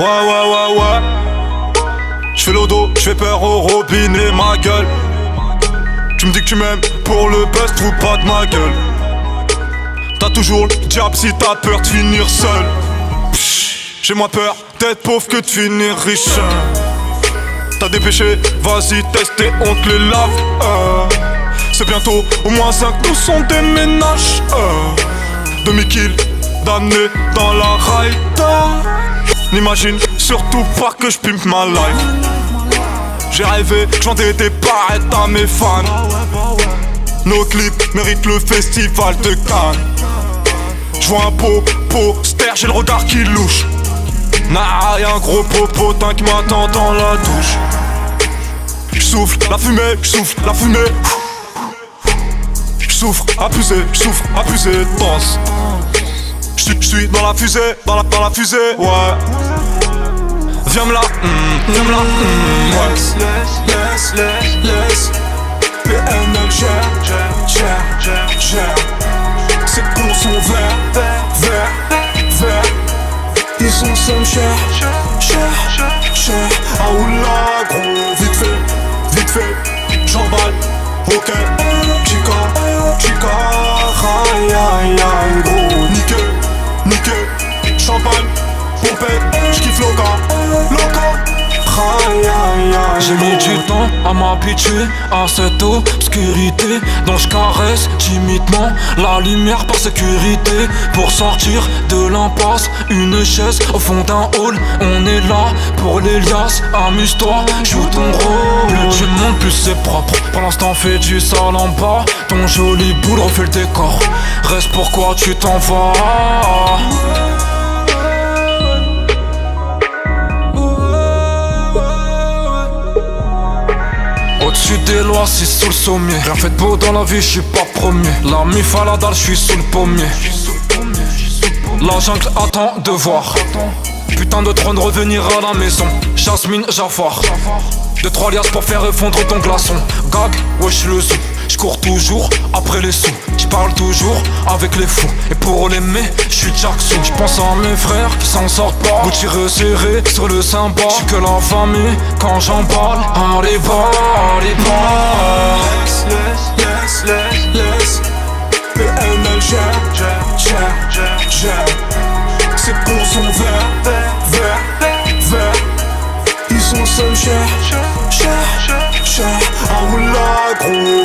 Ouais. J'fais l'odo, j'fais peur au robinet, ma gueule. Tu me dis que tu m'aimes pour le buzz, trouve pas de ma gueule. T'as toujours le diable si t'as peur de finir seul. J'ai moins peur d'être pauvre que de finir riche. T'as des péchés, vas-y teste et on te les lave. C'est bientôt au moins 5, nous sont des ménages. Demi-kill, damné dans la raïta. N'imagine surtout pas que j'pimpe ma life. J'ai rêvé que j'vendais des barrettes à mes fans. Nos clips méritent le festival de Cannes. J'vois un poster, j'ai le regard qui louche. Nah, y'a un gros popotin qui m'attend dans la douche. J'souffle la fumée, J'souffre, abusé, danse. J'suis dans la fusée, dans la fusée, ouais. Viens me là, ouais. Laisse PNL gère. Ces cons sont verts. Ils sont seuls cher. Ah oula gros, vite fait, j'emballe. Ok, chica, aïe gros, nickel, champagne, pompette, j'kiffe loca, J'ai mis du temps à m'habituer à cette obscurité, dont je caresse timidement la lumière par sécurité. Pour sortir de l'impasse, une chaise au fond d'un hall. On est là pour les liasses, amuse-toi, joue ton rôle. Plus tu montes, plus c'est propre. Pour l'instant fais du sale en bas. Ton joli boule refait le décor. Reste pourquoi tu t'en vas. Au-dessus des lois, c'est sous le sommier. Rien fait de beau dans la vie, j'suis pas premier. La mif à la dalle, j'suis sous le pommier. La jungle attend de voir. Putain de trône revenir à la maison. Jasmine, Jafar. 2-3 liasses pour faire effondrer ton glaçon. Gag, wesh le zoo. J'cours toujours après les sous. J'parle toujours avec les fous. Et pour l'aimer, j'suis Jackson. J'pense à mes frères qui s'en sortent pas. Gucci resserré sur le symbole. J'suis que la famille quand j'emballe. Allez va. Laisse PNL gère. Ces cons sont verts. Ils sont seuls cher. Ah oula gros,